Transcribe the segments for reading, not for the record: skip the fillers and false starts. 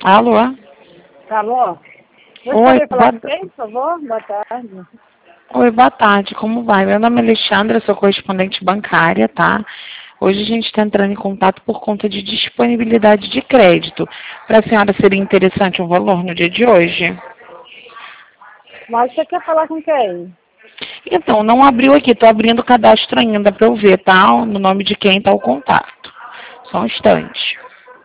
Alô? Alô? Você Oi, poderia falar com quem, por favor? Boa tarde. Oi, boa tarde, como vai? Meu nome é Alexandra, sou correspondente bancária, tá? Hoje a gente está entrando em contato por conta de disponibilidade de crédito. Para a senhora seria interessante o valor no dia de hoje? Mas você quer falar com quem? Então, não abriu aqui, estou abrindo o cadastro ainda para eu ver, tá? No nome de quem está o contato. Só um instante.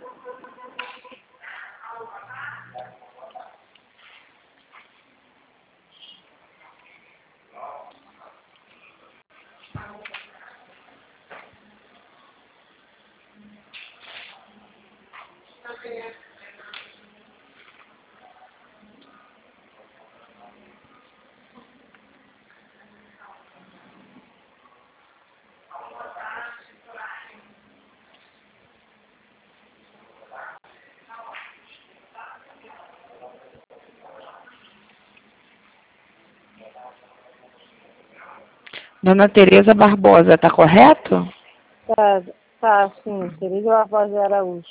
Dona Tereza Barbosa, tá correto? Tá, sim. Tereza Barbosa Araújo.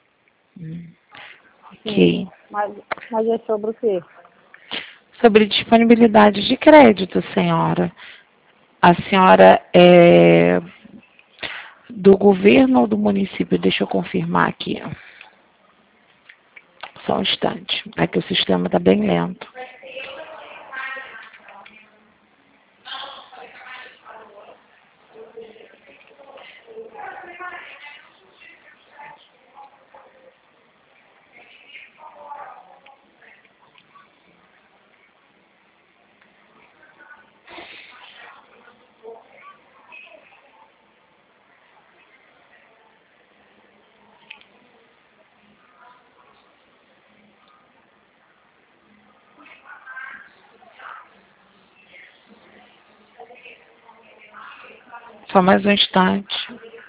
Ok. Mas é sobre o quê? Sobre disponibilidade de crédito, senhora. A senhora é do governo ou do município? Deixa eu confirmar aqui. Só um instante. É que o sistema está bem lento. Só mais um instante.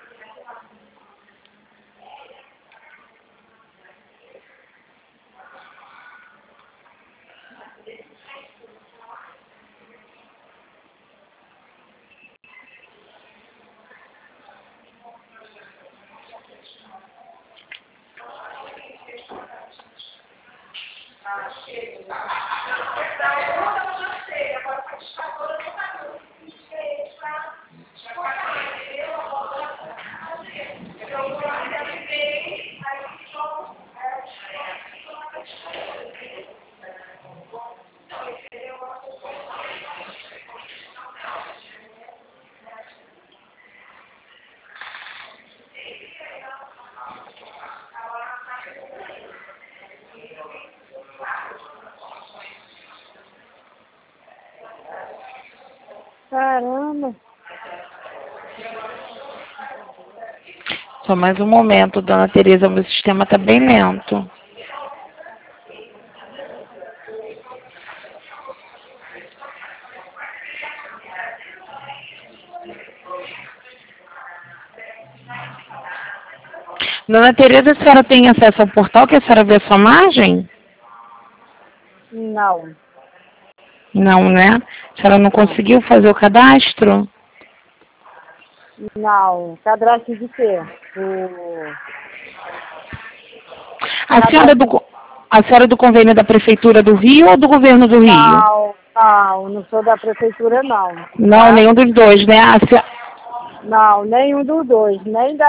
Caramba. Só mais um momento, dona Tereza. Meu sistema está bem lento. Dona Tereza, a senhora tem acesso ao portal que a senhora vê a sua margem? Não. Não, né? A senhora não conseguiu fazer o cadastro? Não. Cadastro de quê? A senhora é do convênio da Prefeitura do Rio ou do Governo do Rio? Não sou da prefeitura, não. Não, Tá? nenhum dos dois, né? Não, nenhum dos dois. Nem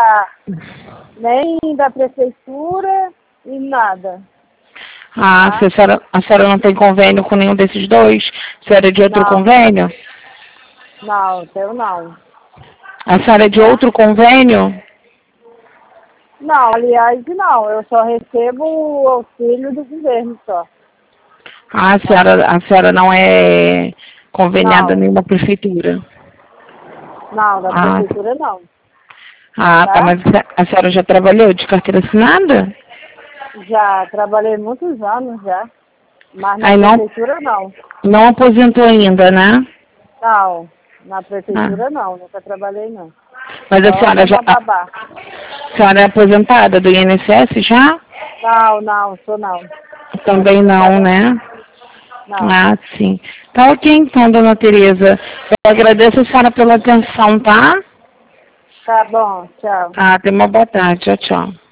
da prefeitura e nada. Se a senhora não tem convênio com nenhum desses dois? A senhora é de outro Não, convênio? eu não. A senhora é de Tá? outro convênio? Não, aliás, não. Eu só recebo o auxílio do governo só. A senhora não é conveniada em Não, nenhuma prefeitura? não, da Ah, prefeitura não. tá, Tá? mas a senhora já trabalhou de carteira assinada? Já trabalhei muitos anos já. Mas na Aí prefeitura não. não aposentou ainda, né? Não, na Ah, prefeitura não. Nunca trabalhei não. mas Só como a babá. a senhora é aposentada do INSS já? Não, sou não. Também não, né? Não. Sim. Tá ok então, dona Tereza. Eu agradeço a senhora pela atenção, tá? Tá bom, tchau. Tenha uma boa tarde. Tchau, tchau.